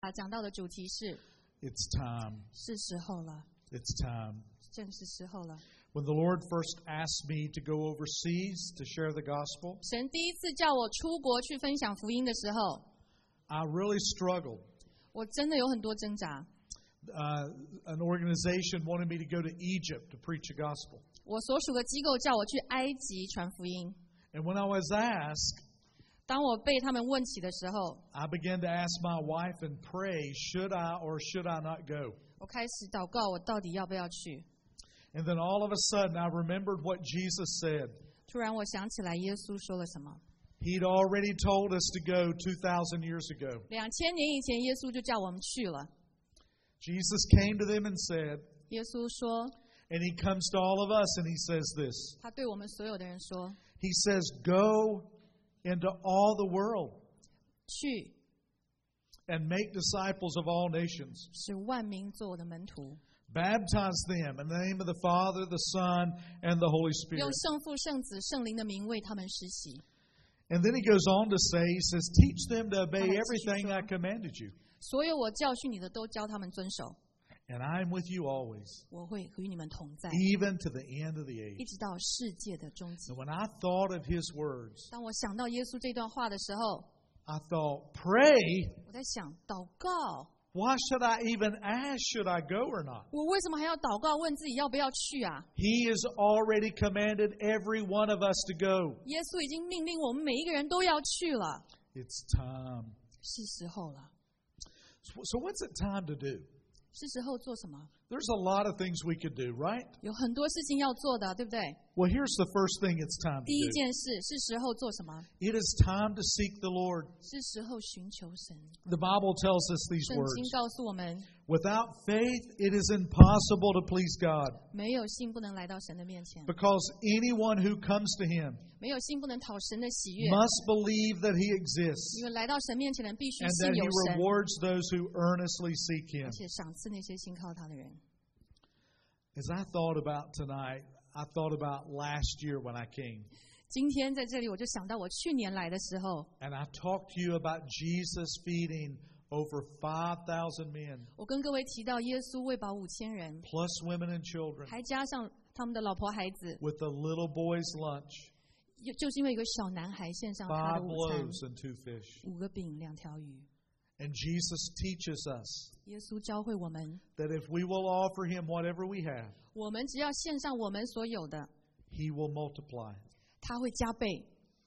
讲到的主题是 It's time. 是时候了， It's time. 正是时候了。 When the Lord first asked me to go overseas to share the gospel, 神第一次叫我出国去分享福音的时候， I really struggled. 我真的有很多挣扎。 An organization wanted me to go to Egypt to preach the gospel. 我所属的机构叫我去埃及传福音。 And when I was asked, 当我被他们问起的时候， I began to ask my wife and pray, should I or should I not go? 我开始祷告，我到底要不要去？ And then all of a sudden, I remembered what Jesus said. 突然我想起来耶稣说了什么。 He'd already told us to go 2,000 years ago. 2000年以前，耶稣就叫我们去了。 Jesus came to them and said, 耶稣说， and he comes to all of us and he says this. 他对我们所有的人说， He says, go into all the world 去 and make disciples of all nations. 使万民做我的门徒， Baptize them in the name of the Father, the Son, and the Holy 用 Spirit. 圣父、圣子、圣灵的名为他们施洗。 And then he goes on to say, he says, teach them to obey everything I commanded you. 所有我教训你的，都教他们遵守。 And I am with you always, 我会与你们同在， even to the end of the 一 age. 直到世界的终极 And。when I thought of his words, 当我想到耶稣这段话的时候， I thought, pray? 我在想，祷告， Why should I even ask, should I go or not? 我为什么还要祷告，问自己要不要去啊？ He has already commanded every one of us to go. 耶稣已经命令我们每一个人都要去了， It's time. 是时候了。 So what's it time to do? 是时候做什么？ There's a lot of things we could do, right? 有很多事情要做的，对不对？ Well, here's the first thing it's time to 第一 do. 件事是时候做什么？ It is time to seek the Lord. 是时候寻求神。 The Bible tells us these 圣 words. 经告诉我们， Without faith, it is impossible to please God. 没有信不能来到神的面前， Because anyone who comes to Him 没有信不能讨神的喜悦。 must believe that He exists 因为来到神面前的人必须 and 信 that 有 He 神， rewards those who earnestly seek Him. 而且赏赐那些信靠他的人。 As I thought about tonight, I thought about last year when I came. 今天在这里，我就想到我去年来的时候， And I talked to you about Jesus feeding over 5,000 men, 我跟各位提到耶稣喂饱5000人， plus women and children, 还加上他们的老婆孩子， with a little boy's lunch, 就是因为有个小男孩献上他 5 的午餐， loaves and 2 fish. 5个饼2条鱼。 And Jesus teaches us 耶稣教会我们， that if we will offer Him whatever we have, 我们只要献上我们所有的， He will multiply. 他会加倍。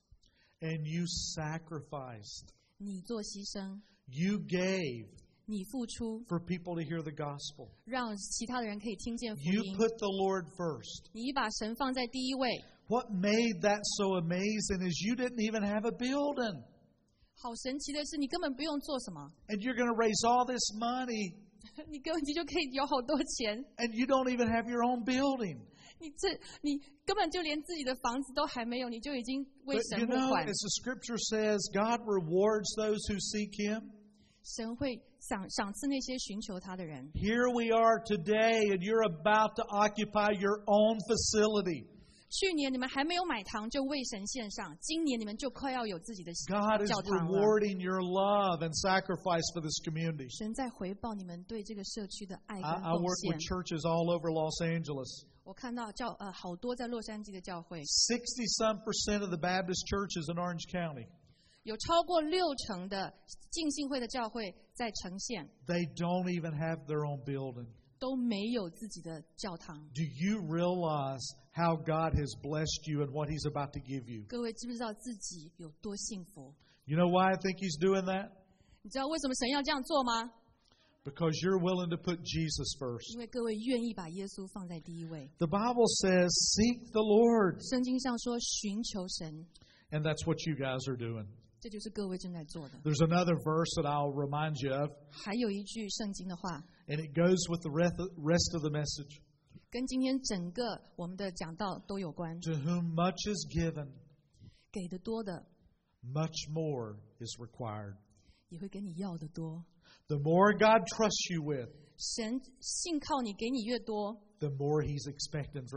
And you sacrificed, 你做牺牲， you gave 你付出， for people to hear the gospel. 让其他的人可以听见福 You 音。 put the Lord first. 你把神放在第一位。 What made that so amazing is you didn't even have a building. 好神奇的是，你根本不用做什么， And you're going to raise all this money, 你就可以有好多钱。 and you don't even have your own building. 你根本就连自己的房子都还没有，你就已经为 But 神 you 付 know, 款。 as the scripture says, God rewards those who seek Him. 神会赏赐那些寻求他的人。 Here we are today, and you're about to occupy your own facility. 去年你们还没有买堂就为神献上，今年你们就快要有自己的 God is 教堂了。 rewarding your love and sacrifice for this community. 神在回报你们对这个社区的爱跟 I 奉 work 献 with。churches all over Los Angeles. 我看到好多在洛杉矶的教会， 60-some% of the Baptist churches in Orange County, 有超过60%的浸信会的教会在城县 they don't even have their own building. 都没有自己的教堂。 Do you realize how God has blessed you and what He's about to give you? 各位知不知道自己有多幸福？ You know why I think He's doing that? 你知道为什么神要这样做吗？ Because you're willing to put Jesus first. 因为各位愿意把耶稣放在第一位。 The Bible says, seek the Lord. 圣经上说寻求神， And that's what you guys are doing. 这就是各位正在做的。 There's another verse that I'll remind you of, 还有一句圣经的话， and it goes with the rest of the message. 跟今天整个我们的讲道都有关。 To whom much is given, 给的多的， much more is required. 也会跟你要的多。 The more God trusts you with, 神信靠你，给你越多， the more He's expecting from you.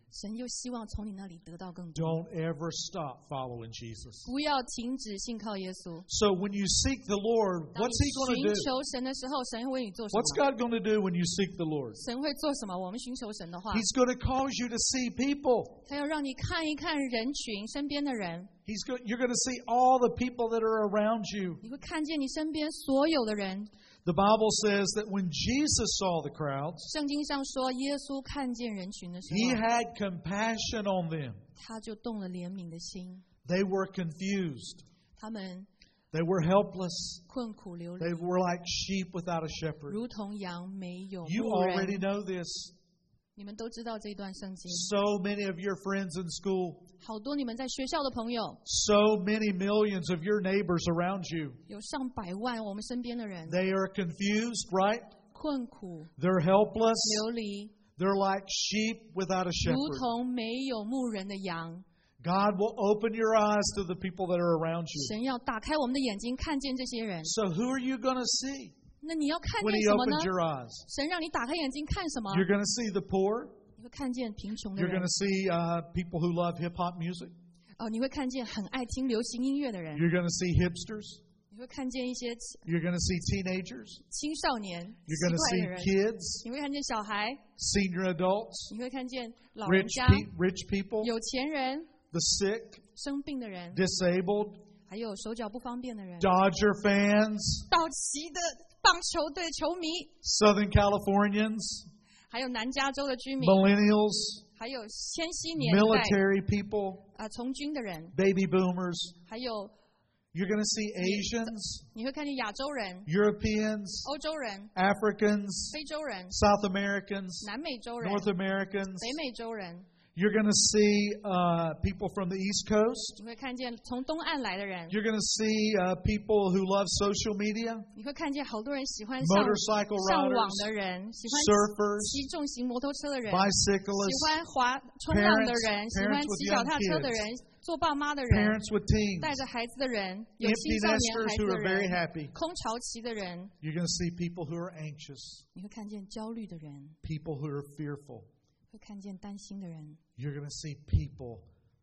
神又希望从你那里得到更多。 Don't ever stop following Jesus. 不要停止信靠耶稣。 So when you seek the Lord, 当 what's He 你 going to 寻 do? 求神的时候，神会为你做什 What's 么？ God going to do when you seek the Lord? 神会做什么？我们寻求神的话， He's going to cause you to see people. 他要让你看一看人群身边的人， You're going to see all the people that are around you. 你会看见你身边所有的人。 The Bible says that when Jesus saw the crowds, 圣经上说，耶稣看见人群的时 He 候， had compassion on them. 他就动了怜悯的心。 They were confused. 他们 They were helpless. 困苦流离， They were like sheep without a shepherd. 如同羊没有 You 牧人。 already know this. 你们都知道这一段圣经。 So many of your friends in school, 好多你们在学校的朋友， so many millions of your neighbors around you, 有上百万我们身边的人， they are confused, right? 困苦 They're helpless. 流离， They're like sheep without a 如 shepherd. 同没有牧人的羊。 God will open your eyes to the people that are around you. 神要打开我们的眼睛，看见这些人。 So who are you going to see 那你要看 when 见 He 什么呢？ opens your eyes? 神让你打开眼睛看什么？ You're going to see the poor. 你会看见贫穷的 You're 人 going to，see people who love hip hop music. 你会看见很爱听流行音乐的人， You're going to see hipsters. 你会看见一些 You're going to see teenagers. 青少年、 You're 奇 going to 怪 see 的人， kids, 你会看见小孩， senior adults, 你会看见老人 rich 家、 rich people, 有钱人、 the sick, 生病的人， disabled, 还有手脚不方便的人， Dodger fans, 道奇的棒球队球迷， Southern Californians, 还有南加州的居民， millennials, 还有千禧年代 military people, 从军的人， baby boomers. 还有 You're going to see Asians, 你会看见亚洲人、 Europeans, 欧洲人、 Africans, 非洲人、 South Americans, 南美洲人、 North Americans. 北美洲人， You're going to see people from the East Coast. 你会看见从东岸来的人， You're going to see people who love social media, 你会看见好多人喜欢 motorcycle 上网 riders, 的人，喜欢 surfers, 骑重型摩托车的人，喜 bicyclists, 欢冲浪的人， parents 喜欢 with 骑脚踏车的 young 人，做爸妈的人， parents with teens, 带着孩子的人，有 empty 青少年 nesters 孩 who 子的 are very 人， happy. 空巢期的人， You're going to see people who are anxious, 你会看见焦虑的人， people who are fearful. 会看见担心的人， You're going to see people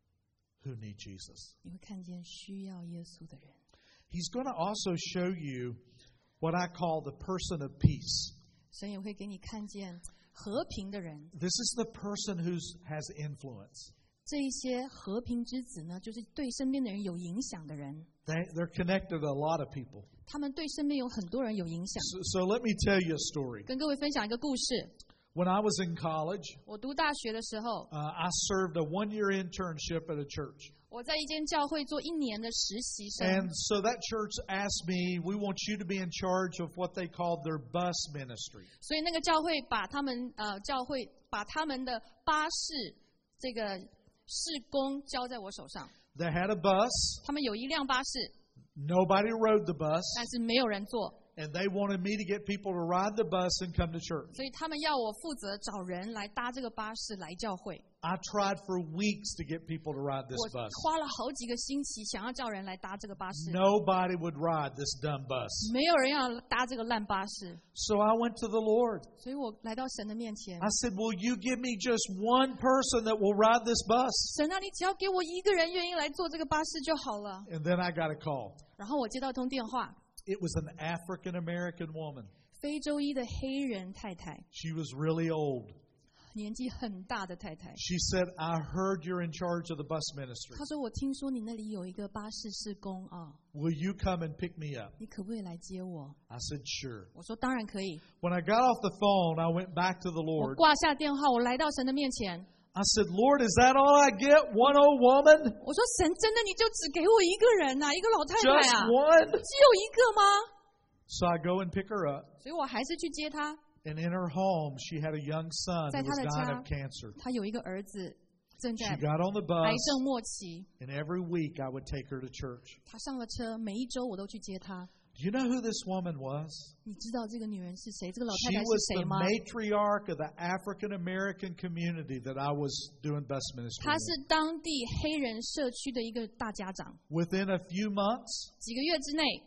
who need Jesus. 你会看见需要耶稣的人。 He's going to also show you what I call the person of peace. 神也会给你看见和平的人。 This is the person who has influence. 这一些和平之子呢，就是对身边的人有影响的人。 They're connected to a lot of people. 他们对身边有很多人有影响。 So let me tell you a story. 跟各位分享一个故事。 When I was in college, 我读大学的时候， I served a one-year internship at a church. 我在一间教会做1年的实习生。 And so that church asked me, we want you to be in charge of what they called their bus ministry. 所以那个教会把他们的巴士这个事工交在我手上。 They had a bus. 他们有一辆巴士， Nobody rode the bus. 但是没有人坐， And they wanted me to get people to ride the bus and come to church. 所以他们要我负责找人来搭这个巴士来教会。 I tried for weeks to get people to ride this 我 bus. 花了好几个星期，想要叫人来搭这个巴士， Nobody would ride this dumb bus. 没有人要搭这个烂巴士， So I went to the Lord. 所以我来到神的面前 I。said, will you give me just one person that will ride this bus? 神啊，你只要给我一个人愿意来坐这个巴士就好了。 And then I got a call. 然后我接到一通电话， It was an African-American woman. 非洲裔的黑人太太， She was really old. 年纪很大的太太。 She said, I heard you're in charge of the bus ministry. 她说：“我听说你那里有一个巴士施工啊， Will you come and pick me up? 你可不可以来接我 I said, sure.？” 我说：“当然可以。 When I got off the phone, I went back to the ” 我 Lord. 挂下电话，我来到神的面前， I said, Lord, is that all I get? One old woman? 我说：“神，真的你就只给我一个人啊，一个老太 Just 太啊， one? 只有一个吗 So I go and pick her up. ？” 所以我还是去接她。 And in her home, she had a young son who was 在她的 dying 家 of cancer. 她有一个儿子正 She 在 got on the 癌 bus, 症末期， and every week I would take her to church. 她上了车，每一周我都去接她。 Do you know who this woman was? 你知道这个女人是谁？这个老 She 太太 was 是谁 the 吗？ matriarch of the African American community that I was doing bus ministry 她 in. 是当地黑人社区的一个大家长。 Within a few months, 几个月之内，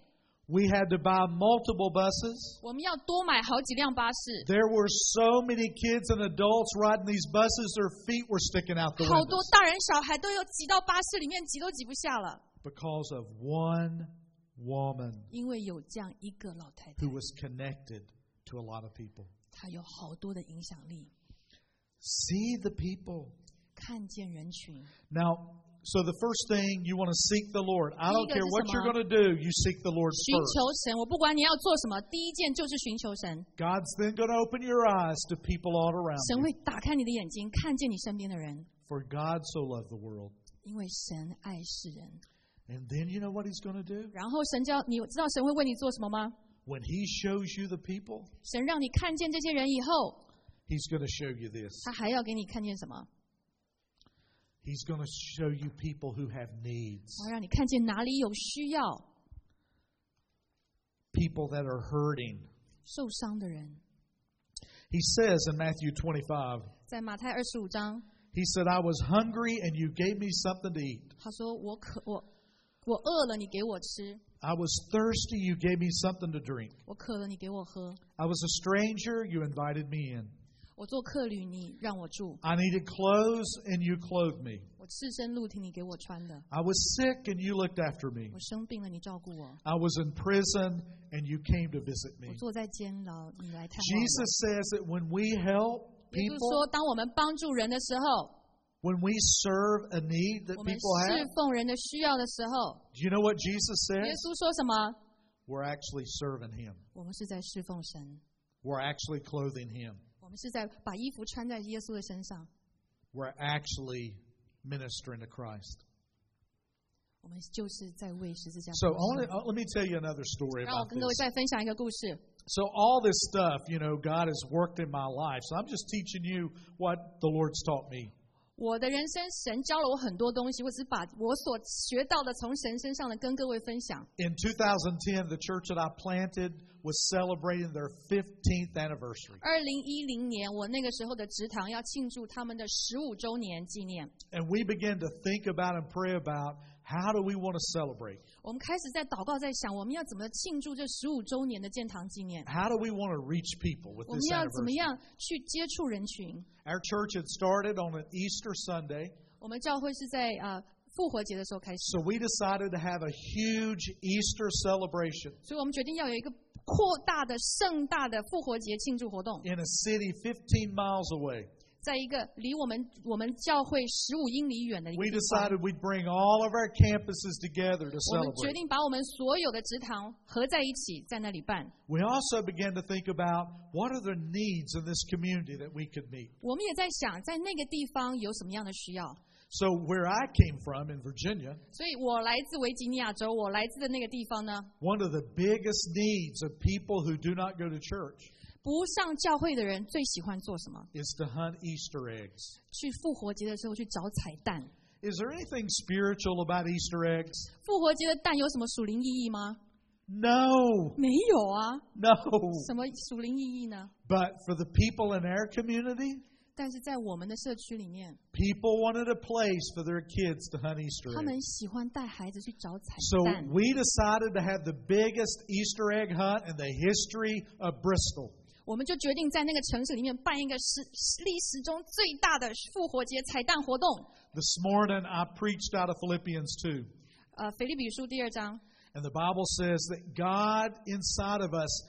We had to buy multiple buses. 我们要多买好几辆巴士。 There were so many kids and adults riding these buses, their feet were sticking out the 好多 windows 大人小孩都有挤到巴士里面，挤都挤不下了， because of one woman 因为有这样一个老太太 who，was connected to a lot of people. 她有好多的影响力， See the people. 看见人群。 Now, so the first thing, you want to seek the Lord. I don't 第一个 care 是 what 什么？ you're going to do, you seek the Lord 寻 first. 求神，我不管你要做什么，第一件就是寻求神。 God's then going to open your eyes to people all around 神 you. 会打开你的眼睛，看见你身边的人， For God so loved the world. 因为神爱世人。 And then you know what He's going to do? 然后神叫你知道神会为你做什么吗？ When He shows you the people, 神让你看见这些人以后， He's going to show you this. 他还要给你看见什么？ He's going to show you people who have needs, 他让你看见哪里有需要， people that are hurting. 受伤的人。 He says in Matthew 25, 在马太25章， He said, I was hungry and you gave me something to eat. 他说我饿了，你给我吃； I was thirsty, you gave me something to drink. 我渴了，你给我喝； I was a stranger, you invited me in. 我做客旅，你让我住； I needed clothes and you clothed me. 我赤身露体，你给我穿的； I was sick and you looked after me. 我生病了，你照顾我； I was in prison and you came to visit 我 me. 坐在监牢，你来探望我。 Jesus says that when we help 也就是 people, 说，当我们帮助人的时候， when we serve a need that 我们 people 侍 have, 奉人的需要的时候， do you know what Jesus 耶 says? 稣说什么？ We're actually serving Him. 我们是在侍奉神， We're actually clothing Him. 我们是在把衣服穿在耶稣的身上， We're actually ministering to Christ. 我们就是在为十字架 So 服侍。 let me tell you another story 让我 about 跟各位 this. 再分享一个故事。 So all this stuff, God has worked in my life. So I'm just teaching you what the Lord's taught me. 我的人生，神教了我很多东西，我只把我所学到的从神身上的跟各位分享。 In 2010, the church that I planted was celebrating their 15th anniversary. 2010年，我那个时候的职堂要庆祝他们的15周年纪念。 And we began to think about and pray about how do we want to celebrate? 我们开始在祷告，在想我们要怎么庆祝这15周年的建堂纪念？ How do we want to reach people with 我们 this 要怎么 anniversary? 样去接触人群？ Our church had started on an Easter Sunday, 我们教会是在复活节的时候开始， so we decided to have a huge Easter celebration 所以我们决定要有一个扩大的、盛大的复活节庆祝活动， in a city 15 miles away. 在一个离我们教会15英里远的一个 We 地方。 decided we'd bring all of our campuses together to 我们决 celebrate. 定把我们所有的职堂合在一起，在那里办。 We also began to think about what are the needs in this community that we could meet. 我们也在想，在那个地方有什么样的需要。 So where I came from in Virginia, 所以我来自维吉尼亚州，我来自的那个地方呢， one of the biggest needs of people who do not go to church 不上教会的人最喜欢做什么？ is to hunt Easter eggs. 去复活节的时候去找彩蛋。 Is there anything spiritual about Easter eggs? 复活节的蛋有什么属灵意义吗？ No, 没有啊， no. 什么属灵意义呢？ But for the people in our community, 但是在我们的社区里面， people wanted a place for their kids to hunt Easter 他 eggs. 们喜欢带孩子去找彩 So 蛋。 we decided to have the biggest Easter egg hunt in the history of Bristol. 我们就决定在那个城市里面办一个历史中最大的复活节彩蛋活动。 This morning I preached out of Philippians 2. 腓立比书第2章， And the Bible says that God inside of us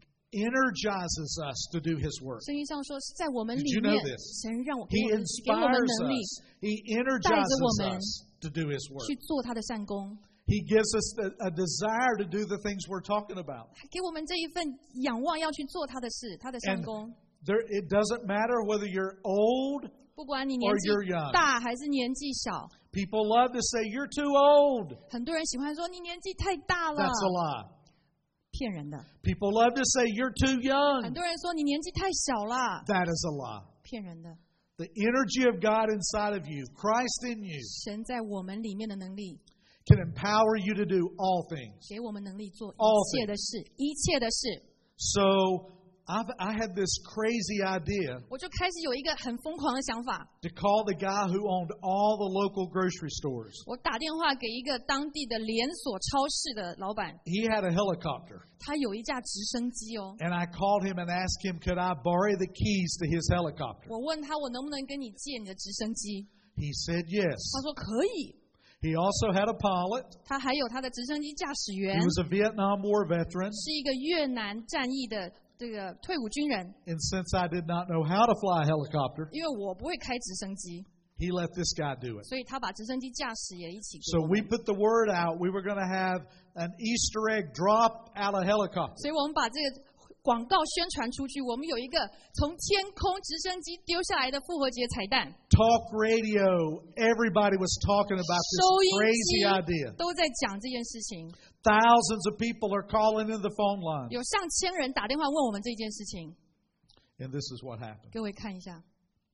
energizes us to do His work. 圣经上说是在我们 Did 里 you 面 know this?， 神让我给 He 我们 inspires 能力 us. He energizes woman us to do His work. 去做他的善功， He gives us a desire to do the things we're talking about. 给我们这一份仰望要去做他的事，他的善 And 功。 it doesn't matter whether you're old. 不管你年纪 or you're young. 大还是年纪小， People love to say, you're too old. 很多人喜欢说你年纪太大了， That's a lie. 骗人的。 People love to say, you're too 很 young. 多人说你年纪太小了， That is a lie. 骗人的。 The energy of God inside of you, Christ in you, 神在我们里面的能力， can empower you to do all things. 给我们能力做 All 一切的事，一切的事。 So I had this crazy idea 我就开始有一个很疯狂的想法。 to call the guy who owned all the local grocery stores. 我打电话给一个当地的连锁超市的老板， He had a helicopter. 他有一架直升机哦。 And I called him and asked him, could I borrow the keys to his helicopter? 我问他，我能不能跟你借你的直升机？ He said yes. 他说可以。 He also had a pilot. 他还有他的直升机驾驶员 He，was a Vietnam War veteran. 是一个越南战役的这个退伍军人。 And since I did not know how to fly a helicopter, 因为我不会开直升机， he let this guy do it. 所以他把直升机驾驶也一起给 So 我 we 们。 put the word out. We were going to have an Easter egg drop out of helicopter. 所以我们把这个广告宣传出去。我们有一个从天空直升机丢下来的复活节彩蛋， Talk radio. Everybody was talking about 收 this 音 crazy idea. 机都在讲这件事情。 Thousands of people are calling in the phone line. 有上千人打电话问我们这件事情。 And this is what happened. 各位看一下，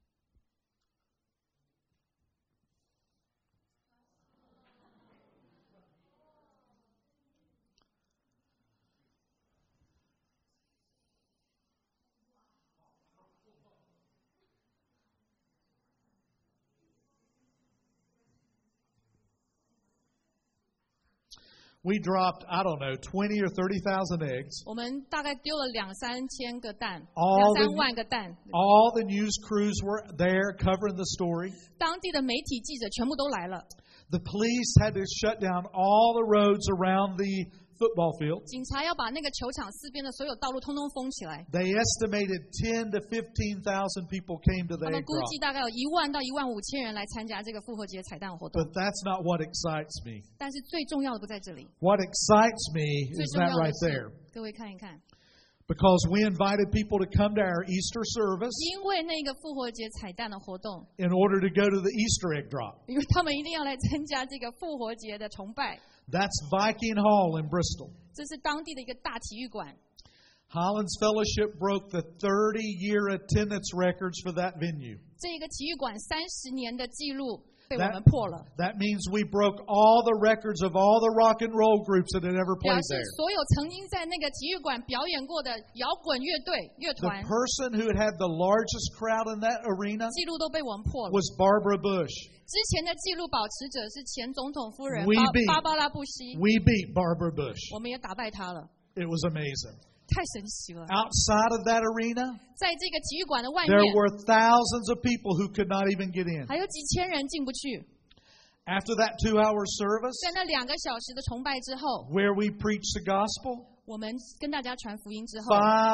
We dropped, I don't know, 20 or 30,000 eggs. 我们大概丢了2-3千个蛋 ，all 2-3万个蛋。 All the news crews were there covering the story. 当地的媒体记者全部都来了， The police had to shut down all the roads around the football field. 警察要把那个球场四边的所有道路通通封起来。 They estimated 10 to 15,000 people came to the 他们 egg 估 drop. 计大概有1万到15000人来参加这个复活节彩蛋活动。 But that's not what excites me. 但是最重要的不在这里， What excites me 最 is 重 that 要的 right 是 there. 各位看一看， Because we invited people to come to our Easter service 因为那个复活节彩蛋的活动， in order to go to the Easter egg drop. 因为他们一定要来参加这个复活节的崇拜。 That's Viking Hall in Bristol. 这是当地的一个大体育馆。 Highlands Fellowship broke the 30-year attendance records for that venue. 这一个体育馆30年的记录被我 That, 们破了， that means we broke all the records of all the rock and roll groups that had ever 表 played 示 there. 所有曾经在那个体育馆表演过的摇滚乐队、乐 The 团 person who had the largest crowd in that arena 记录都被我们破了。 was Barbara Bush. 之前的记录保持者是前总统夫人 We beat- 芭芭拉布希， We beat Barbara Bush. 我们也打败她了， It was amazing. 太神奇了。 Outside of that arena, 在这个体育馆的外面 there，were thousands of people who could not even get in. 还有几千人进不去。 After that 2-hour service, 在那2个小时的崇拜之后， where we preached the gospel, 我们跟大家传福音之后，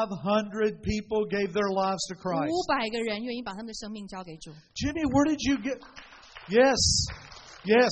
500 people gave their lives to Christ. 500个人愿意把他们的生命交给主。 Jimmy, where did you get? Yes, yes.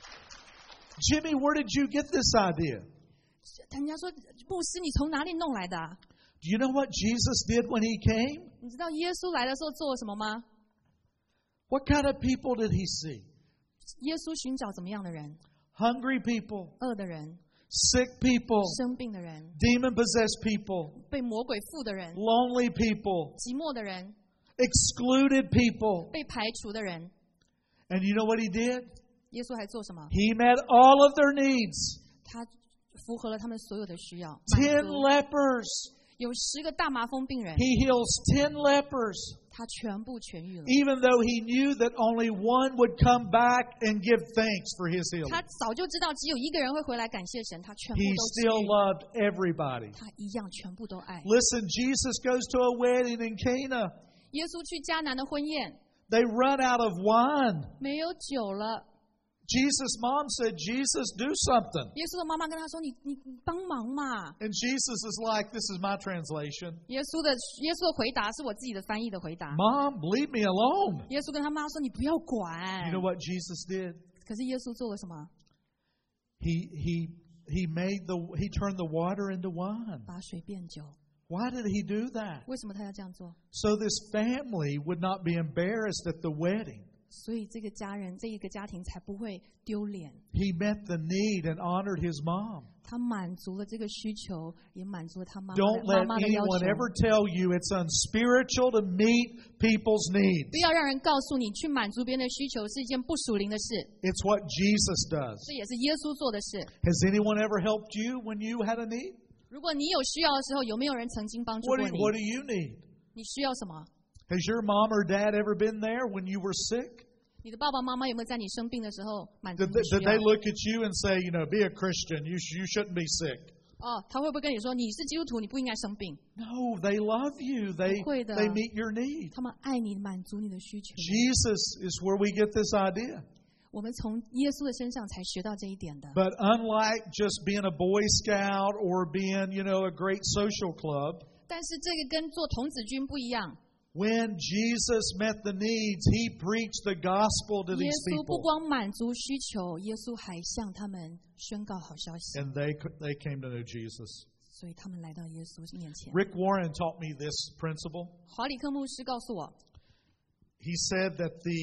Jimmy, where did you get this idea? 人家说，牧师，你从哪里弄来的啊？ Do you know what Jesus did when he came? 你知道耶稣来的时候做了什么吗？ What kind of people did he see? 耶稣寻找怎么样的人？ Hungry people, 饿的人、 sick people, 生病的人、 demon-possessed people, 被魔鬼附的人、 lonely people, 寂寞的人、 excluded people. 被排除的人。 And you know what he did? 耶稣还做什么？ He met all of their needs. 他符合了他们所有的需要。 10 满足 lepers. 有10个大麻风病人， He heals 10 lepers. 他全部痊愈了。 Even though he knew that only one would come back and give thanks for his healing. 他早就知道只有1个人会回来感谢神，他全部 He 都 still 治愈， loved everybody. 他一样全部都爱。 Listen, Jesus goes to a wedding in Cana. 耶稣去迦南的婚宴， They run out of wine. 没有酒了。 Jesus' mom said, Jesus, do something. 耶稣的妈妈跟他说：“你帮忙嘛。 And Jesus is like, this is my translation. ” 耶稣的回答是我自己的翻译的回答。 Mom, leave me alone. 耶稣跟他妈说：“你不要管。” You know what Jesus did? 可是耶稣做了什么？ He turned the water into wine. 把水变酒。 Why did he do that? 为什么他要这样做？ So this family would not be embarrassed at the wedding. 所以这个家人，这一个家庭才不会丢脸。 He met the need and honored his mom. 他满足了这个需求，也满足了他妈 Don't let 妈的要 anyone 求。 ever tell you it's unspiritual to meet people's needs. 不要让人告诉你去满足别人的需求是一件不属灵的事， It's what Jesus does. 这也是耶稣做的事。 Has anyone ever helped you when you had a need? 如果你有需要的时候，有没有人曾经帮助过你？ What do you need? 你需要什么？ Has your mom or dad ever been there when you were sick? 你的爸爸妈妈有没有在你生病的时候满足 Did 你 they, 的需 did 要 they？ look at you and say, be a Christian, you shouldn't be sick? 哦，他会不会跟你说你是基督徒，你不应该生病？ No, they love you. They 不会的。 they meet your need. 他们爱你，满足你的需求。 Jesus is where we get this idea. 我们从耶稣的身上才学到这一点的。 But unlike just being a Boy Scout or being, a great social club, 但是这个跟做童子军不一样。 when Jesus met the needs, he preached the gospel to 耶 these 稣不 people. 光满足需求，耶稣还向他们宣告好消息， And they came to know Jesus. 所以他们来到耶稣面前。 Rick Warren taught me this principle. 华里克牧师告诉我， He said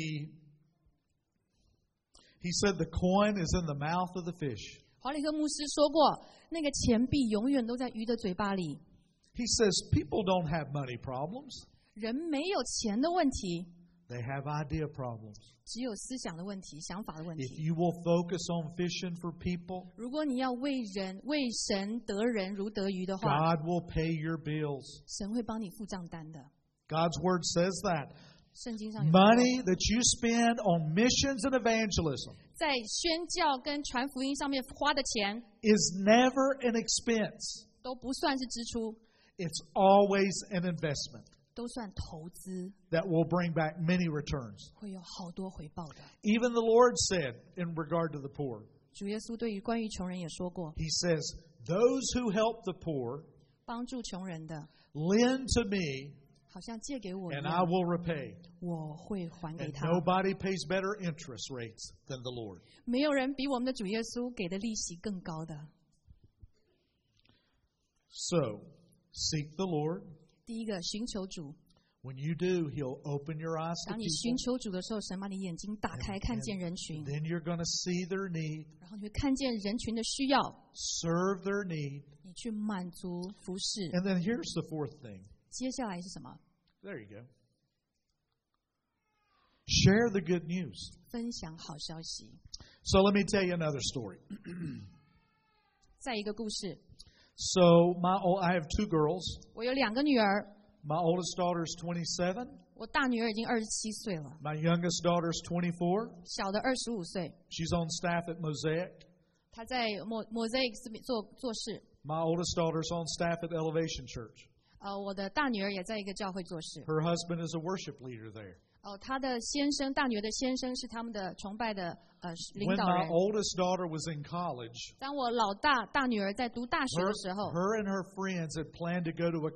the coin is in the mouth of the fish. 华里克牧师说过，那个钱币永远都在鱼的嘴巴里。 He says people don't have money problems. 人没有钱的问题， They have idea problems. 只有思想的问题、想法的问 If 题。 you will focus on fishing for people, 如果你要为神得人如得鱼的话， God will pay your bills. 神会帮你付账单的。 God's word says that. 圣经上有 Money that you spend on missions and evangelism 在宣教跟传福音上面花的钱 is never an expense. 都不算是支出， It's always an investment 都算投资， that will bring back many returns. 会有好多回报的。 Even the Lord said in regard to the poor, 主耶稣对于关于穷人也说过， He says, those who help the poor 帮助穷人的， lend to me 好像借给我一 and I 样， will repay. 我会还给 And 他。 nobody pays better interest rates than the Lord. 没有人比我们的主耶稣给的利息更高的。 So, seek the Lord. 第一个，寻求主。 When you do, He'll open your eyes to 当你寻 people. 求主的时候，神把你眼睛打开，看见人群， Then you're going to see their need, 然后你会看见人群的需要， serve their need. 你去满足服侍。 And then here's the fourth thing. 接下来是什么？ There you go. Share the good news. 分享好消息。 So let me tell you another story. 再一个故事， So I have two girls. 我有2个女儿， My oldest daughter is 27. 我大女儿已经27岁了， My youngest daughter is 24. 小的25岁。 She's on staff at Mosaic. 她在Mosaic 做事。 My oldest daughter is on staff at Elevation Church. 我的大女儿也在一个教会做事。 Her husband is a worship leader there. 她的先生，大女儿的先生是他们的崇拜的领 When 导 my 人。 oldest daughter was in college, 当我大女儿在读大学 her, 的时候， her and her friends had planned to go to a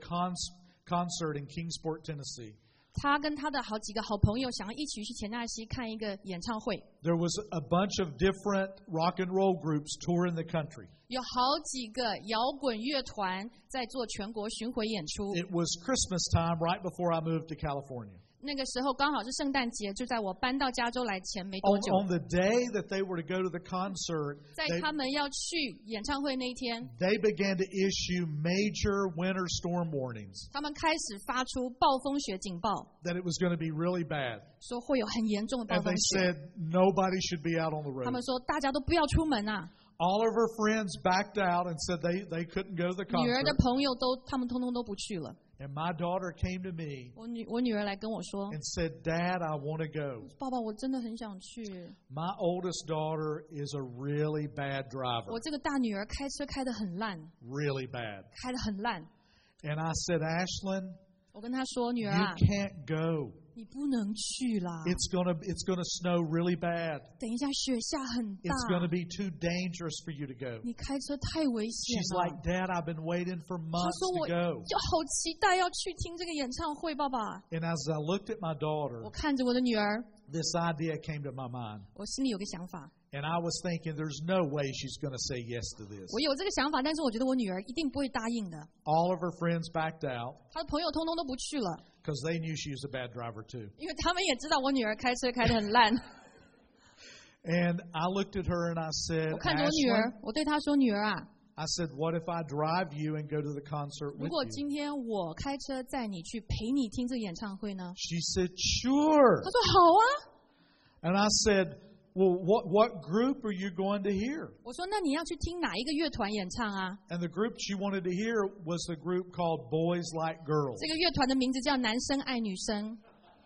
concert in Kingsport, Tennessee. 她跟她的好几个好朋友想要一起去田纳西看一个演唱会， There was a bunch of different rock and roll groups touring the country. 有好几个摇滚乐团在做全国巡回演出。 It was Christmas time right before I moved to California. 那个时候刚好是圣诞节，就在我搬到加州来前没多 On, 久。 on the day that they were to go to the concert, 在他们要去演唱会那一天， they began to issue major winter storm warnings 他们开始发出暴风雪警报， that it was going to be really bad. 说会有很严重的暴 And 风 they 雪。 said nobody should be out on the 他 road. 们说大家都不要出门啊！ All of her friends backed out and said they couldn't go to the 女儿的 concert. 朋友他们通通都不去了。 And my daughter came to me 我女儿来跟我说 and said, Dad, I want to go.：“ 爸爸，我真的很想去。 My oldest daughter is a really bad driver. 我这个大女儿开车开得很烂， Really bad. 开得很烂。 And I said, Ashlyn, 我跟她说：女 you 儿啊， can't go. 你不能去啦！ It's gonna snow really bad. 等一下雪下很大， It's gonna be too dangerous for you to go. 你开车太危险 She's 了。 like, Dad, I've been waiting for 她 months 说：“我 to go. 就好期待要去听这个演唱会，爸爸。 And as I looked at my daughter, ” 我看着我的女儿， this idea came to my mind. 我心里有个想法。 And I was thinking, there's no way she's going to say yes to this. 我有这个想法，但是我觉得我女儿一定不会答应的。 All of her friends backed out 她的朋友通通都不去了， because they knew she was a bad driver too. 因为他们也知道我女儿开车开得很烂。 And I looked at her and I said, 我看着我女 Ashlyn, 儿，我对她说：“女儿啊， I said, what if I drive you and go to the concert 如 with 果 you? 今天我开车载你去陪你听这个演唱会呢 She said, sure.？” 她说：“好啊。 And I said, well, what group are you going to hear? 我说那你要去听哪一个乐团演唱啊？ And the group she wanted to hear was the group called Boys Like Girls. 这个乐团的名字叫男生爱女生。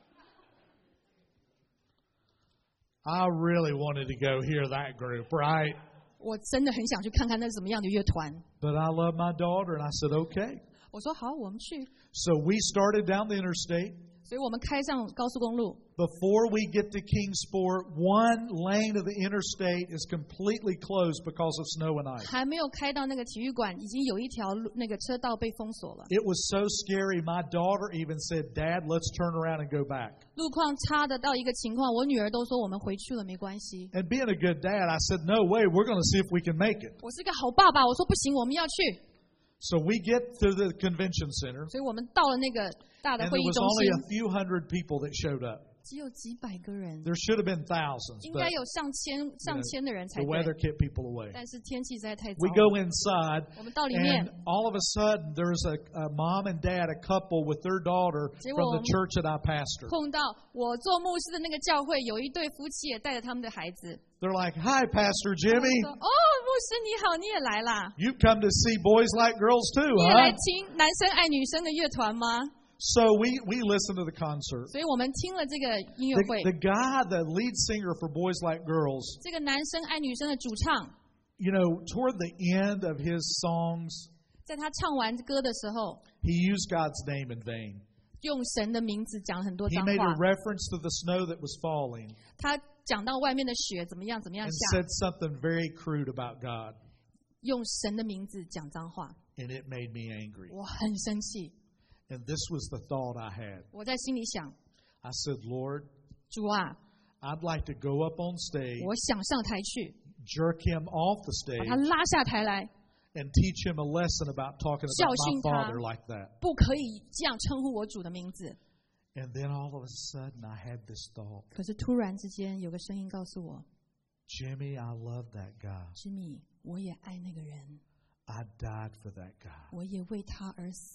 I really wanted to go hear that group, right? 我真的很想去看看那是什么样的乐团。 But I love my daughter, and I said, okay. 我说好，我们去。 So we started down the interstate. 所以我们开上高速公路。 Before we get to Kingsport, one lane of the interstate is completely closed because of snow and ice. 还没有开到那个体育馆，已经有一条路那个车道被封锁了。 It was so scary, my daughter even said, Dad, let's turn around and go back. 路况差的到一个情况，我女儿都说我们回去了没关系。 And being a good dad, I said, no way, we're going to see if we can make it. 我是个好爸爸，我说不行，我们要去。 So we get to the convention center, 所以我们到了那个大的 and 会 there 议 was 中 only 心， a few hundred people that showed up. 只有几百个人， There should have been thousands, 应 but 该有上千的人才 the weather 对。 kept people away. 但是天气实在太糟 We 了。 go inside, 我们到里面 and，all of a sudden, there's a mom and dad, a couple with their daughter from the church that I pastor. 碰到我做牧师的那个教会，有一对夫妻也带着他们的孩子。 They're like, hi, Pastor 他们 Jimmy. 说：“哦，牧师你好，你也来啦？ You've come to see Boys Like Girls too, 你也来 huh? 听男生爱女生的乐团吗？” So we listened to the concert. 所以我们听了这个音乐会 The，guy, the lead singer for Boys Like Girls, 这个男生爱女生的主唱， you know, toward the end of his songs, 在他唱完歌的时候， he used God's name in vain. 用神的名字讲很多 He 脏 made 话 a。reference to the snow that was falling 他讲到外面的雪怎么样怎么样 and 下， said something very crude about God, 用神的名字讲脏话， and it made me angry. 我很生气。 And this was the thought I had. 我在心里想， I said, Lord, 主啊， I'd like to go up on stage, 我想上台去， jerk him off the 把 stage, 他拉下台来， and teach him a lesson about talking about my 教训他。 father like that. 不可以这样称呼我主的名字。 And then all of a sudden, I had this thought, 可是突然之间，有个声音告诉我 Jimmy, I love that guy. ：“Jimmy，我也爱那个人， I died for that guy. 我也为他而死。”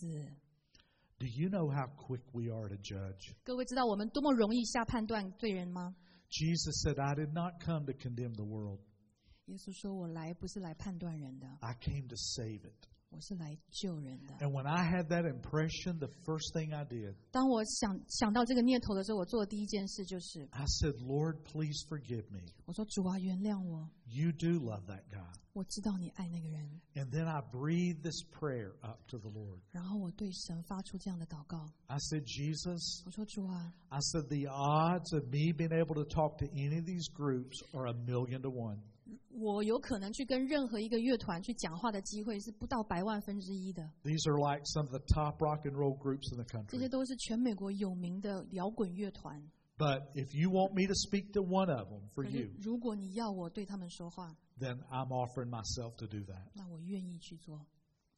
Do you know how quick we are to judge? 各位知道我们多么容易下判断对人吗？ Jesus said, I did not come to condemn the world. 耶稣说：“我来不是来判断人的， I came to save it. 我是来救人的。” And when I had that impression, the first thing I did, 当我想到这个念头的时候，我做的第一件事就是， I said, Lord, please forgive me. 我说：“主啊，原谅我， You do love that guy. 我知道你爱那个人。 And then I breathed this prayer up to the Lord. ” 然后我对神发出这样的祷告， I said, Jesus, 我说：“主啊， I said, the odds of me being able to talk to any of these groups are 1,000,000 to 1. 我有可能去跟任何一个乐团去讲话的机会是不到100,000,000,000的。 These are like some of the top rock and roll groups in the 这些 country. 都是全美国有名的摇滚乐团。 But if you want me to speak to one of them for 可是 you, 如果你要我对他们说话， then I'm offering myself to do that. 那我愿意去做。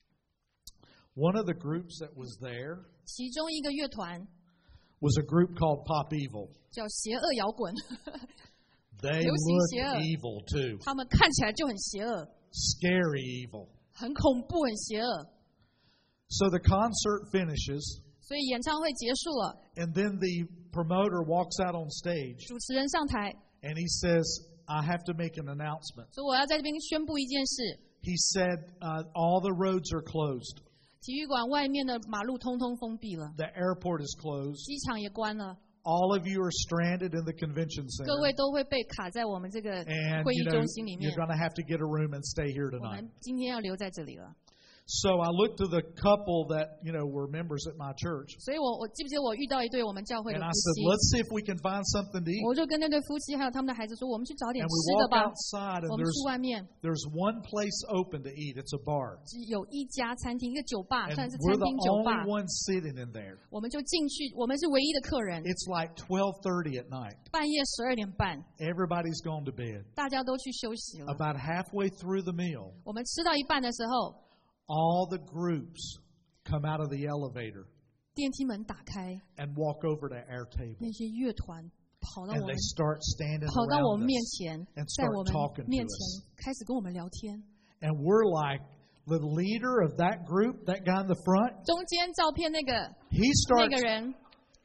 One of the groups that was there 其中一个乐团 was a group called Pop Evil. 叫邪恶摇滚， They 流行 looked 邪恶。 evil too. 他们看起来就很邪恶， Scary evil. 很恐怖，很邪恶。 So the concert finishes, 所以演唱会结束了， and then the promoter walks out on stage 主持人上台 and he says, I have to make an announcement. 说：“我要在这边宣布一件事， He said, all the roads are closed. 体育馆外面的马路通通封闭了， The airport is closed. 机场也关了， All of you are stranded in the convention 各 center. 位都会被卡在我们这个 And 会议 you know, 中心里面 you're。going to have to get a room and stay here 我 tonight. 们今天要留在这里了。” So I looked to the couple that, were members at my church. 所以我记不记得我遇到一对我们教会的 And 夫 I said, 妻， let's see if we can find something to eat. 我就跟那对夫妻还有他们的孩子说，我们去找点 And 吃 we 的 walk 吧。 outside 我 and 们去外面， there's one place open to eat. It's a bar. 只有一家餐厅，一个酒吧， And 算是 we're 餐 the 厅酒吧 only。ones sitting in there. 我们就进去，我们是唯一的客人。 It's like 12:30 at night. 半夜12点半， Everybody's gone to bed. 大家都去休息了。 About halfway through the meal, 我们吃到一半的时候， all the groups come out of the elevator 电梯门打开， and walk over to our table. 那些乐团跑到 And 我们 they start standing 跑到我 around 们面 us. 前， and 在 start 我们 talking to 面前 us. 开始跟我们聊天。 And we're like, the leader of that group, that guy in the front, 中间照片那个 he 那 starts 个人，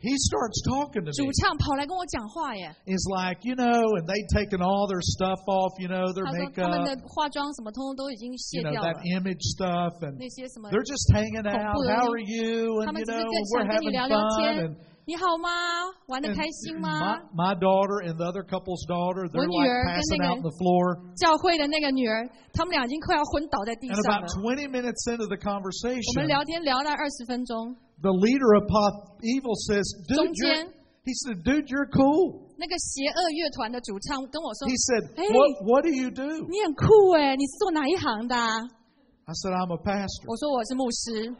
he starts talking to 主 me. 唱跑来跟我讲话耶。 He's like, and they'd taken all their stuff off, their 他说他们 makeup, 的化妆什么通通都已经卸掉 that 了， image stuff, and 那些什么 they're just hanging out. How are you? 他 And 们只是 we're 想跟你 having 聊聊 fun. 天 And,。 你好吗？玩得 and 开心吗？ my daughter and the other couple's daughter, they're 我女 like 儿跟 passing 那个 out on the floor. 教会的那个女儿，他们俩已经快要昏倒在地 And 上 about 了。 20 minutes into the 我们 conversation, 聊天聊到20分钟， the leader of Pop Evil says, 中 "Dude, 间 he said, "Dude, you're cool." 那个邪恶乐团的主唱跟我说 He said, Hey. What do you do?：“ 你很酷哎，你是做哪一行的啊 I said, "I'm a？” pastor. 我说：“我是牧师。”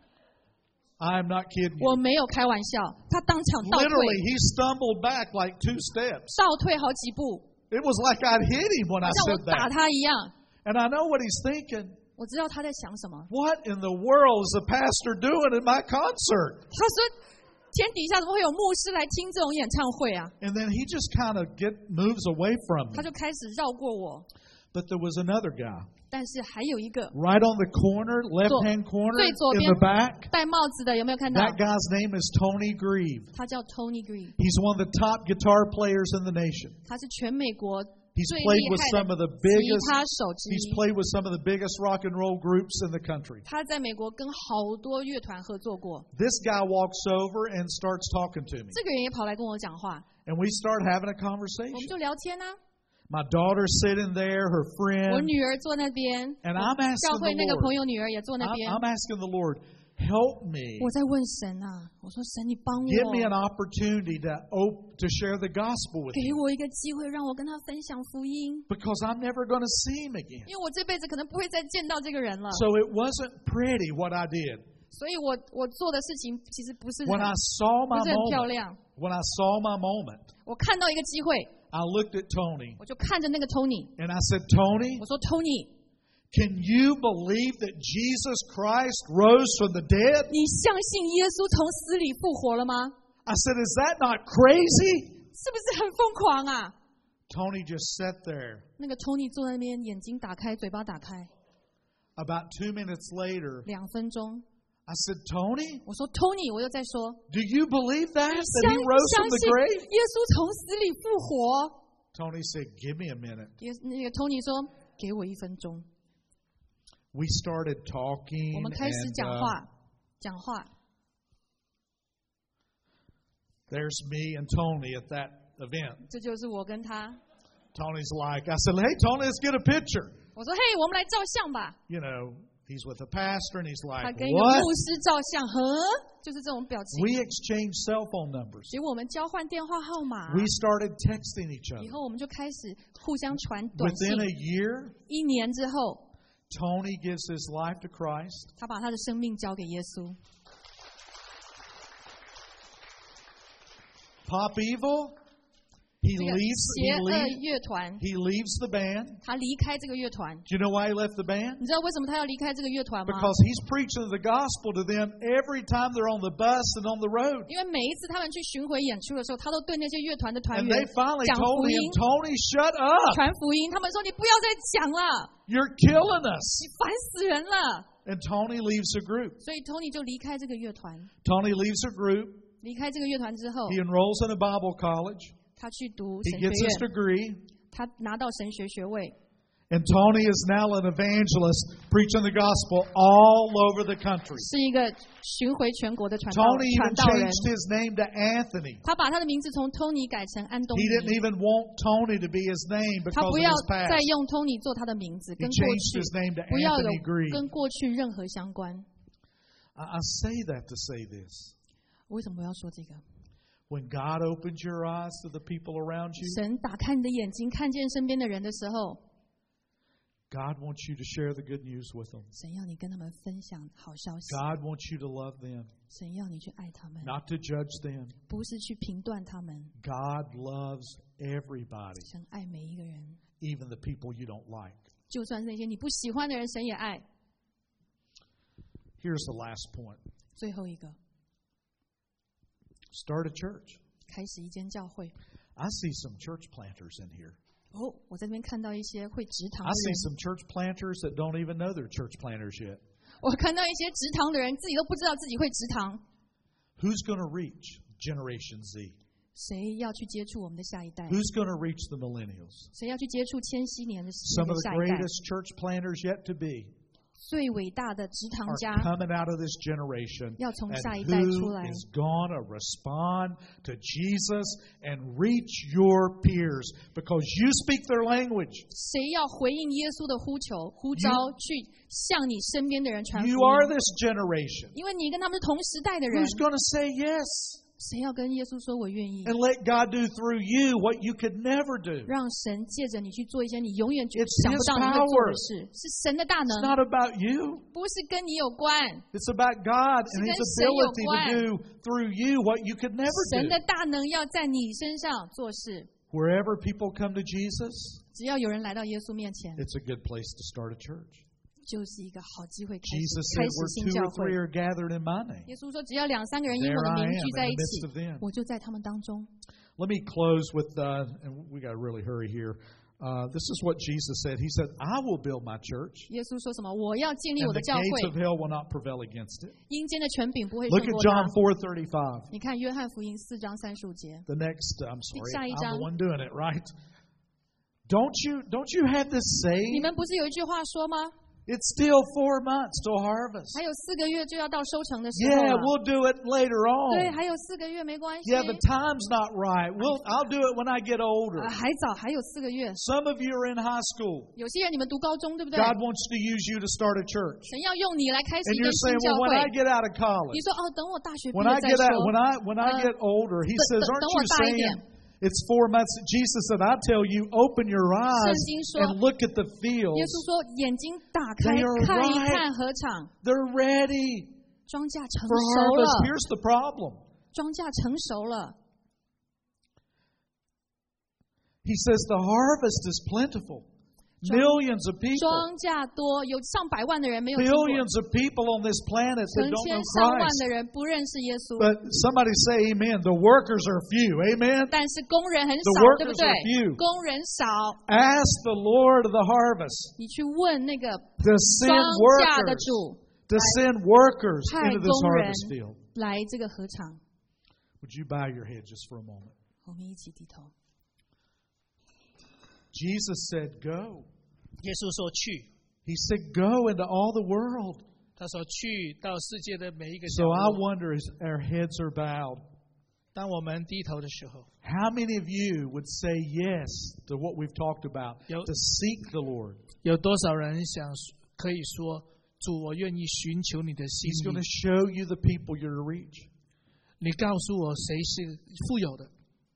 I'm not kidding 我 you. 没有开玩笑，他当场倒退， Literally, he stumbled back like 2 steps. 倒退好几步， It was like I'd hit him when I 好像我 said 打 that. 他一样。 And I know what he's thinking. 我知道他在想什么。 What in the world is a pastor doing at my concert? 他说：“天底下怎么会有牧师来听这种演唱会啊 And then he just kind of moves away from？” 他 me. 就开始绕过我。 But there was another guy 但是还有一个 right on the corner, left-hand corner 最左 in 边 the back. 戴帽子的，有没有看到？ That guy's name is Tony Grieve. 他叫 Tony Green， He's one of the top guitar players in the nation. 他是全美国 He's 最 played 厉 with 害 some of 的 the 吉 biggest 他手之 He's 一。 played with some of the biggest rock and roll groups in the country. 他在美国跟好多乐团合作过。 This guy walks over and starts talking to me. 这个人也跑来跟我讲话， And we start having a 我们 conversation. 就聊天啊。 My daughter's sitting there, her 我 friend. 女儿坐那边， And I'm 教 asking 会 the 那个朋 Lord, 友女儿也坐那边。 I'm asking the Lord, help me. 我在问神啊，我说神，你帮 Give me an 我， opportunity to share the gospel with 给 you. 我一个机会，让我跟他分享福音， Because I'm never going to see him again. 因为我这辈子可能不会再见到这个人了。 So it wasn't pretty what I did. 所以我做的事情其实不是 When I saw 不 my 是很漂 moment, 亮。 when I saw my moment, 我看到一个机会， I looked at Tony 我就看着那个 Tony， and I said, Tony, 我说 Tony， can you believe that Jesus Christ rose from the dead? 你相信耶稣从死里复活了吗？ I said, is that not crazy? 是不是很疯狂啊？ Tony just sat there. 那个 Tony 坐在那边，眼睛打开，嘴巴打开。 About 2 minutes later, 2分钟， I said, Tony, 我说 Tony，我又在说， do you believe that? 你 That he rose 相 from the 信 grave? 耶稣从死里复活？ Tony said, give me a minute. 那个 Tony 说，给我1分钟。 We started talking 我们开始 and 讲话。 there's me and Tony at that event. 这就是我跟他。 Tony's like, I said, hey, Tony, let's get a picture. 我说，嘿，我们来照相吧。 He's with a pastor and he's 他 like, 跟一个 what? 牧师照相，就是这种表情。 We exchanged cell phone numbers. 结果我们交换电话号码， We started texting each 以 other. 后我们就开始互相传短信 Within。a year, 1年之后， Tony gives his life to Christ. 他把他的生命交给耶稣。 Pop Evil, he 这个 leaves 邪恶乐团， he leaves the band. 他离开这个乐团。 Do you know why he left the band? 你知道为什么他要离开这个乐团吗？ Because he's preaching the gospel to them every time they're on the bus and on the road. 因为每一次他们去巡回演出的时候，他都对那些乐团的团 And 员 they finally 讲 told 福音 him, Tony, shut up. 传福音。他们说：“你不要再讲了， You're killing us. 你烦死人了。 And Tony leaves the group. ” 所以 Tony 就离开这个乐团。 Tony leaves the group. 离开这个乐团之后， He enrolls in a Bible college. 他去读 He 神学 gets his 院， degree. 他拿到神学学位。 And Tony is now an evangelist preaching the gospel all over the country. 是一个巡回全国的传 Tony even 道人。 changed his name to Anthony. 他把他的名字从 Tony 改成安东 He didn't 尼， even want Tony to be his name 他 because 不 of 要 his 再 past. 用 Tony 做他的名字， He 跟过 changed 去 his name to 不要有 Anthony Green. 跟过去任何相关。 I say that to say this. 为什么我要说这个？ When God opens your eyes to the people around you, 神打开你的眼睛，看见身边的人的时候， God wants you to share the good news with them. 神要你跟他们分享好消息， God wants you to love them, 神要你去爱他们， not to judge them. 不是去评断他们。 God loves everybody, 神爱每一个人， even the people you don't like. 就算是那些你不喜欢的人，神也爱。 Here's the last point. 最后一个， Start a church. 开始一间教会。 I see some church planters in here. 哦，我在这边看到一些会植堂 I 的 see 人， some church planters that don't even know they're church planters yet. 我看到一些植堂的人自己都不知道自己会植堂。 Who's going to reach Generation Z? 谁要去接触我们的下一代？ Who's going to reach the millennials? 谁要去接触千禧年的 Some of the 下一代？ greatest church planters yet to be 最伟大的职堂 are 家 coming out of this generation. 要从 And 下一代出 who 来。 is going to respond to Jesus and reach your peers because you speak their language? 谁要回应耶稣的呼求、呼召，去向你身边的人传福 You are 音？ this generation. 因为你跟他们是同时代的人， Who's going to say yes 谁要跟耶稣说我愿意？ and let God do through you what you could never do? 让神借着你去做一些你永远 It's 想不 His 到你会做 power. 的事，是神的大 It's 能， not about you. 不是跟你有关。 It's about God and His 是跟神有关。 ability to do through you what you could never 神 do. 的大能要在你身上做事。 Wherever people come to Jesus, 只要有人来到耶稣面前， it's a good place to start a church. 就是一个好机会开 Jesus 始 said, 新 where 教 two or 会 three。are gathered in my name, 耶稣说，只要2、3个人因 there 我的 I 名 am 聚在 in 一 the 起 midst of them. 我就在他们当中。 Let me close with, and we got to really hurry here. This is what Jesus said. He said, I will build my church, 耶稣说什么？我要建立 and 我的 the 教 gates of 会， hell will not prevail against it. 阴间的权柄不会 Look 胜 at 过 John 他。 4:35. 你看约翰福音4章35节， The next, I'm sorry, 下一 I'm 章。 the one doing it, right? Don't you have this 你 saying? 们不是有一句话说吗？ It's still 4 months till harvest. 还有4个月就要到收成的时候 Yeah, 了。 we'll do it later 对， on. 还有4个月没关系。 Yeah, the time's not right. I'll do it when I get older. 还早，还有4个月。 Some of you are in high school. 有些人你们读高中，对不对？ God wants to use you to start a church. 神要用你来开始 And 一个 you're 新 saying, 教 well, when I 会。 get out of college, 你说哦，等我大学毕 when 业 I 再 get 说。 out, when I get older, He says, aren't 等 you 我大一 saying 点。 it's 4 months? Jesus said, I tell you, open your eyes 圣经说， and look at the 耶 fields. 稣说：“眼睛打开 They are， 看一 ripe. 看禾场， They're ready 庄稼成 for 熟 harvest. 了， Here's the problem. 庄稼成熟了。 He says the harvest is plentiful. Millions of 庄 people. 稼多，有上百万的人没有听过， Billions of people on this planet that 成 don't 千 know 上万 Christ. 的人不认识耶稣。 But somebody say amen. The workers are few. Amen. 但是工人很 The 少，对不 workers 对 are few.？ 工人少， Ask the Lord of the harvest 你去问那个 to 庄 send 稼的 workers, 主 to send workers 派 into this 工人 harvest field. 来这个禾场。 Would you bow your head just for a moment? 我们一起低头。 Jesus said, go. 耶稣说去， He said, go into all the world. 他说去到世界的每一个 So 角 I 落。 wonder as our heads are bowed, 当我们低头的时候， how many of you would say yes to what we've talked about, Yo- to seek the Lord? 有多少人可以说主，我愿意寻求你的心 He's going to 意？ show you the people you're to reach. 你告诉我谁是富有的？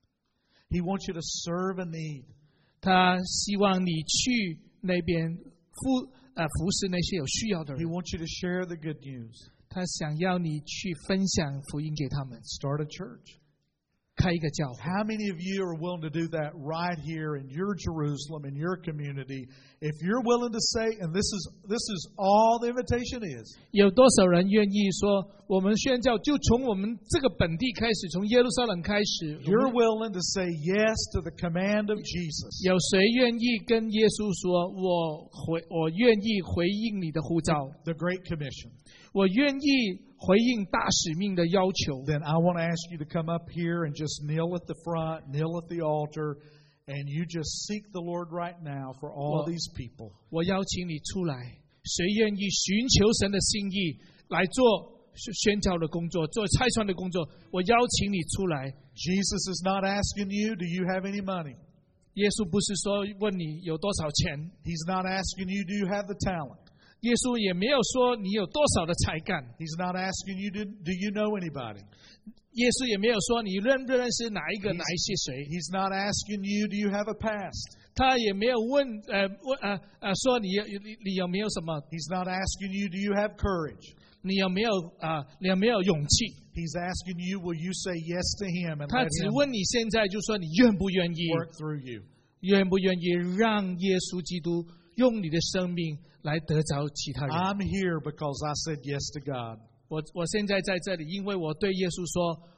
He wants you to serve a need. 他希望你去那边服侍那些有需要的 He 人。 wants you to share the good news. 他想要你去分享福音给他们， Start a church. 开一个教会。 How many of you are willing to do that right here in your Jerusalem, in your community? If you're willing to say, and this is all the invitation is, 有多少人愿意说，我们宣教就从我们这个本地开始，从耶路撒冷开始？ you're willing to say yes to the command of Jesus, 有谁愿意跟耶稣说，我愿意回应你的呼召， the Great Commission, 我愿意回应大使命的要求？ then I want to ask you to come up here and just kneel at the front, kneel at the altar, and you just seek the Lord right now for all these people. 我邀请你出来，谁愿意寻求神的心意来做宣教的工作，做拆穿的工作？我邀请你出来。 Jesus is not asking you, do you have any money? 耶稣不是说问你有多少钱， He's not asking you, do you have the talent? 耶稣也没有说你有多少的才干， He's not asking you, do you know anybody? 耶稣也没有说你认不认识哪一些谁， He's not asking you, do you have a past? 他也没有说你有没有什么， He's not asking you, do you have courage? 你有没有勇气？ He's asking you, will you say yes to Him and 他 let 只 Him 问你现在就说你愿不愿意， work through you? 愿不愿意让耶稣基督用你的生命来得着其他人？ I'm here because I said yes to God. 我现在在这里，因为我对耶稣说，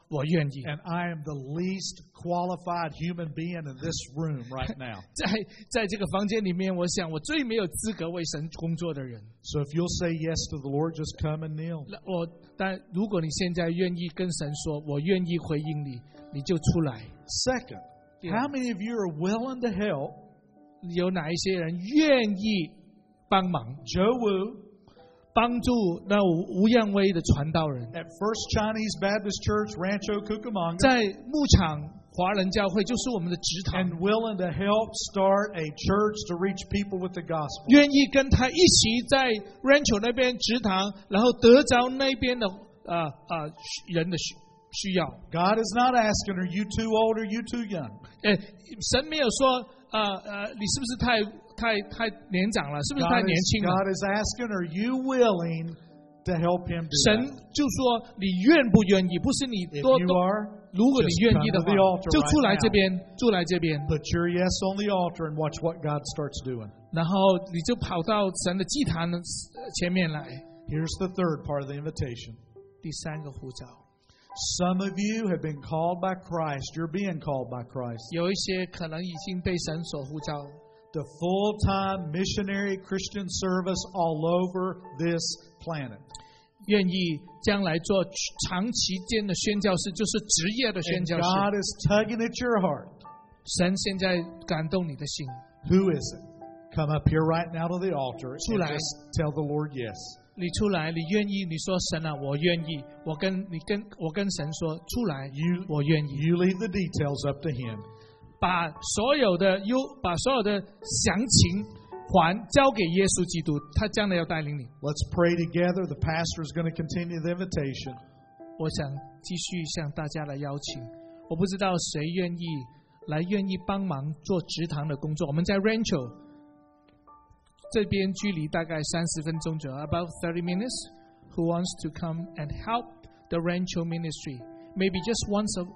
我愿意。 And I am the least qualified human being in this room right now. 在这个房间里面，我想我最没有资格为神工作的人。 So if you'll say yes to the Lord, just come and kneel. 但如果你现在愿意跟神说，我愿意回应你，你就出来。 Second, Yeah. how many of you are willing to help 有哪一些人愿意帮忙， Joe Wu 帮助那吴彦威的传道人？ at First Chinese Baptist Church, Rancho Cucamonga, 在牧场华人教会就是我们的职堂， and willing to help start a church to reach people with the gospel? 愿意跟他一起在 Rancho 那边职堂，然后得着那边的人的需要。 God is not asking, are you too old or you too young? 神没有说你是不是太年长了，是不是太年轻了？ God is asking, are you willing to help him do 神 that? 就说你愿不愿意，不是你 If 多 you 多。 are, 如果你 just 愿 come 意的 to 话 the altar 就出来 right 这 now. 边，出来这边， Put your yes on the altar and watch what God starts doing. 然后你就跑到神的祭坛前面来。 Here's the third part of the invitation. 第三个呼召， Some of you have been called by Christ. You're being called by Christ. 有一些可能已经被神所呼召， To full-time missionary Christian service all over this planet. 愿意将来做长期间的宣教士，就是职业的宣 And 教士。 God is tugging at your heart. 神现在感动你的心， Who is it? Come up here right now to the altar and 出来。 just tell the Lord yes. 你出来，你愿意，你说神啊，我愿意。我跟神说，出来， You 我愿意。 you leave the details up to Him. 把所有的详情还交给耶稣基督，他将来要带领你。 Let's pray together. The pastor is going to continue the invitation. 我想继续向大家来邀请，我不知道谁愿意帮忙做职堂的工作。我们在 Rancho 这边距离大概30分钟左右 ，about 30 minutes. Who wants to come and help the Rancho ministry? Maybe just once a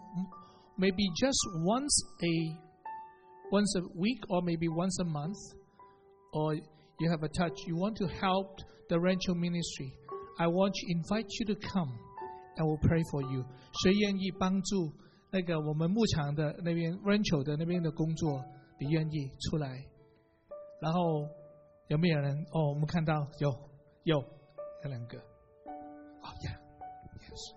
week, or maybe once a month, or you have a touch. You want to help the Rancho ministry? I want to invite you to come. I will pray for you. 谁愿意帮助那个我们牧场的那边 Rancho 的那边的工作？你愿意出来？然后有没有人？我们看到有两个。Yeah, yes.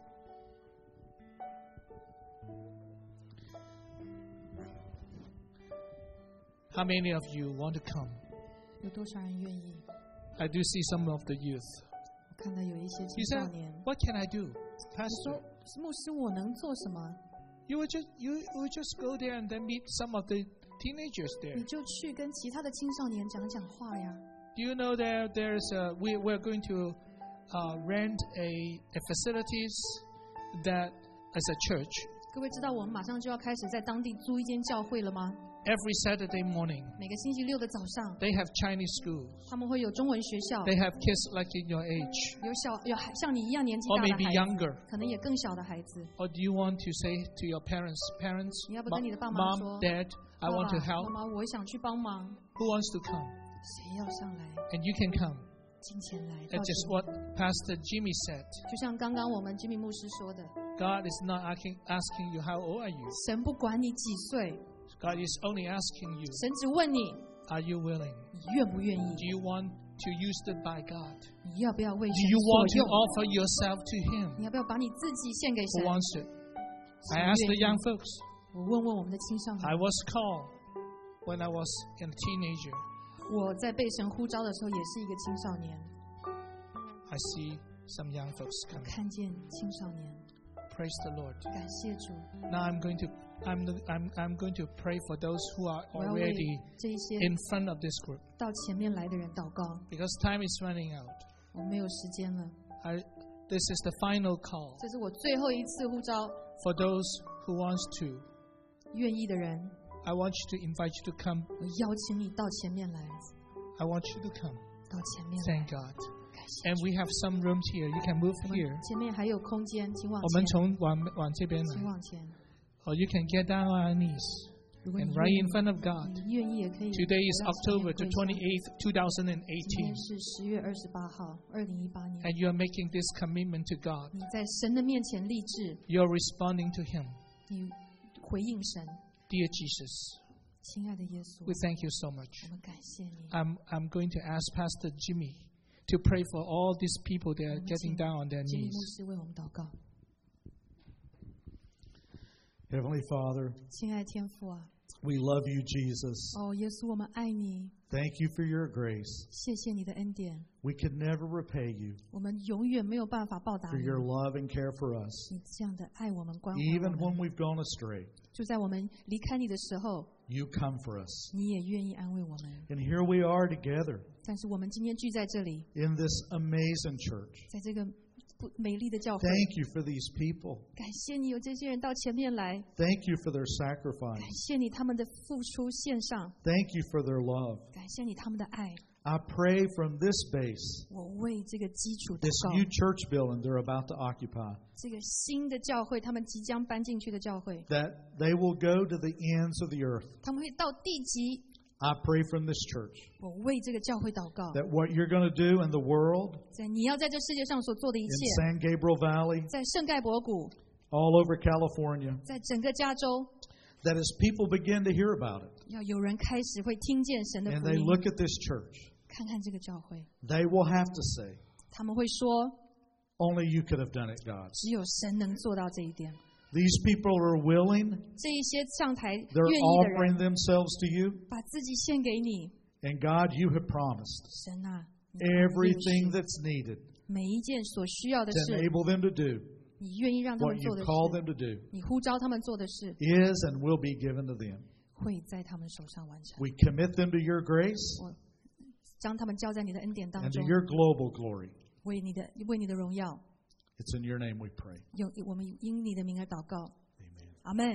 How many of you want to come? 有多少人愿意？ I do see some of the youth. 我看到有一些 You 青少 said, 年， "What can I do?" 他说：“牧师，我能做什么？ You would just go there and then meet some of the teenagers there. 你就去跟其他的青少年讲讲话呀。 Do you know that we're going to rent a facilities that as a church 各位知道我们马上就要开始在当地租一间教会了吗？ every Saturday morning. 每个星期六的早上， They have Chinese schools. 他们会有中文学校， They have kids like in your age, 有像你一样年纪 or 大的 maybe 孩子， younger. 可能也更小的孩子。 Or do you want to say to your parents, 你要不跟你的爸妈说 Mom, Dad, I 爸 want to 爸 help. 妈妈，我想去帮忙， Who wants to come? 谁要上来？ And you can come. 金钱来。 That's just what Pastor Jimmy said. 就像刚刚我们居民牧师说的， God is not asking you how old are you. 神不管你几岁， God is only asking you, 神只问你， are you willing? 你愿不愿意？ Do you want to use it by God? 你要不要为 Do 神 you want 所 to 用？ offer yourself to Him? 你要不要把你自己献给 Who 神？ wants it? I 谁 asked the 愿意 young folks. 我问问我们的青少 I 年， was called when I was a teenager. 我在被神呼召的时候也是一个青少年， I see some young folks coming. 看见青少年， Praise the Lord. 感谢主。 Now I'm going to pray for those who are 我要为 already 这一些 in front of this group 到前面来的人祷告。 because time is running out. 我没有时间了， This is the final call 这是我最后一次呼召， for those who wants to. 愿意的人， I want you to invite you to come. 我邀请你到前面来， I want you to come. 到前面来。 Thank God. 感谢 And 主。 we have some rooms here. You can move 我们 here. 前面还有空间，请往我们前， 从往这边来。 请往前。 Or you can get down on our knees. 如果你 and 愿 right 意 in front of God. 你愿意也可以 Today is 来到前面 October the 跪下 28th, 今天 2018. 是10月28号2018年 And you are making this commitment to God. 你在神的面前立志， You are responding to Him. 你回应神。 Dear Jesus, 亲爱的耶稣， we thank you so much. 我们感谢你。 I'm going to ask Pastor Jimmy to pray for all these people that are 我们 getting 请 down on their 基利牧 knees. 师为我们祷告。 Heavenly Father, 亲爱的天父啊， we love you, Jesus. 哦，耶稣，我们爱你， Thank you for your grace. 谢谢你的恩典， We could never repay you 我们永远没有办法报答 for 你。 your love and care for us, 你这样的爱我们、关怀 even 我 when 们， we've gone astray. 就在我们离开你的时候， You come for us. 你也愿意安慰我们。 And here we are together 但是我们今天聚在这里， in this amazing church. 在这个不美丽的教会， Thank you for these people. 感谢你有这些人到前面来， Thank you for their 感 sacrifice. 谢你他们的付出献上， Thank you for their love. 感谢你他们的爱。 I pray from this base, 我为这个基础祷 this 告， new church building they're about to occupy, 这个新的教会，他们即将搬进去的教会， that they will go to the ends of the earth. 他们会到地极。 I pray from this church 我为这个教会祷告， that what you're going to do in the world, 在你要在这世界上所做的一 in 切， San Gabriel Valley, 在圣盖博谷， all over California, 在整个加州， that as people begin to hear about it 要有人开始会听见神的 and 福 they 音， look at this church, 看看这个教会， they will have to say, 他们会说， only you could have done it, God. 只有神能做到这一点。 These people are willing, 这一些上台 they're 愿意的 offering 人， themselves to you, 把自己献给你， and God, you have promised 神啊，你给我们应 everything 许 that's needed 每一件所需要的 to 事， enable them to do 你愿意让他 what 们做 you 的 called 事， them to do, 你呼召他们做的事， is and will be given to them. 会在他们手上完成。 We commit them to your grace 我将他们交在你的恩典当 and to 中， your global glory. 为你的荣耀， It's in your name we pray. 我们因你的名而祷告， Amen. 阿门。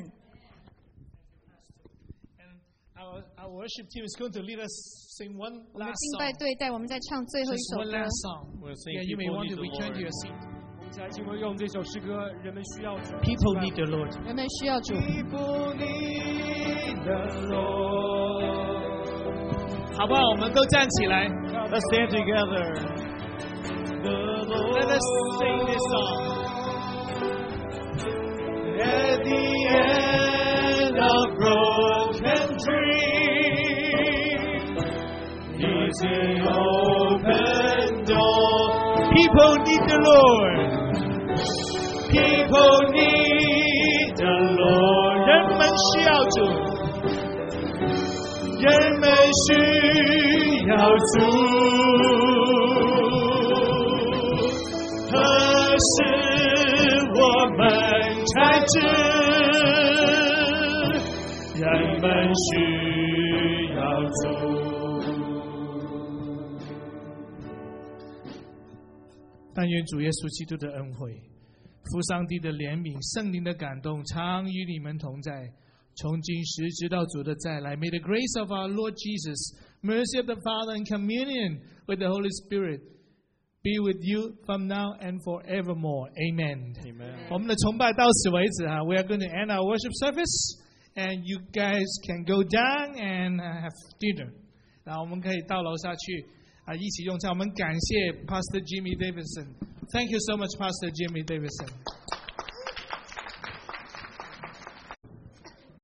And our worship team is going to lead us sing one 我们的 last 敬拜 song. 队带我们再唱最后一 Just 首 one 歌。 last song. We'll sing Yeah, you may People want Need to the return to Lord. your seat. 我们一起来敬拜，用这首诗歌，人们需要主。 People need the Lord. 人们需要主， People need the Lord. 好不好？我们都站起来。 Let's stand together. The Lord. Let us sing this song. At the end of broken dreams, He's an open door. People need the Lord. People need the Lord. 人们需要主，人们需要主。何时我们才知，人们需要主。 但愿主耶稣基督的恩惠、父上帝的怜悯、圣灵的感动，常与你们同在，从今时直到主的再来。May the grace of our Lord Jesus, mercy of the Father, and communion with the Holy Spirit be with you from now and forevermore. Amen. Amen. 我们的崇拜到此为止啊。We are going to end our worship service, and you guys can go down and have dinner. 然后我们可以到楼下去一起用餐。我们感谢 Pastor Jimmy Davidson. Thank you so much, Pastor Jimmy Davidson.